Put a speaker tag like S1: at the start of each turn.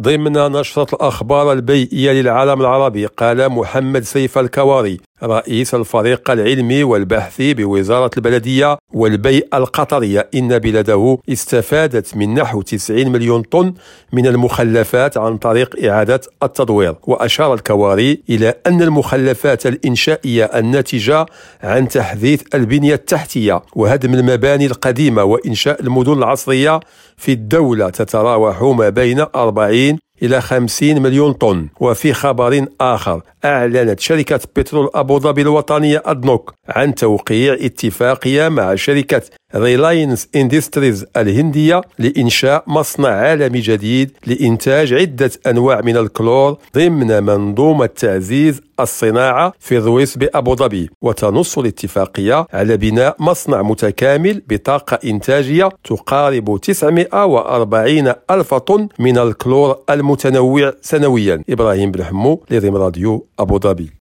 S1: ضمن نشرة الأخبار البيئية للعالم العربي، قال محمد سيف الكواري رئيس الفريق العلمي والبحثي بوزارة البلدية والبيئة القطرية إن بلده استفادت من نحو 90 مليون طن من المخلفات عن طريق إعادة التدوير. وأشار الكواري إلى أن المخلفات الإنشائية الناتجة عن تحديث البنية التحتية وهدم المباني القديمة وإنشاء المدن العصرية في الدولة تتراوح ما بين 40 إلى 50 مليون طن. وفي خبر آخر، أعلنت شركة بترول أبو ظبي الوطنية أدنوك عن توقيع اتفاقية مع شركة ريلاينس اندستريز الهندية لإنشاء مصنع عالمي جديد لإنتاج عدة أنواع من الكلور ضمن منظومة تعزيز الصناعة في رويس بأبو ظبي. وتنص الاتفاقية على بناء مصنع متكامل بطاقة إنتاجية تقارب 940 ألف طن من الكلور المتنوع سنويا. إبراهيم بن حمو لريم راديو أبو ظبي.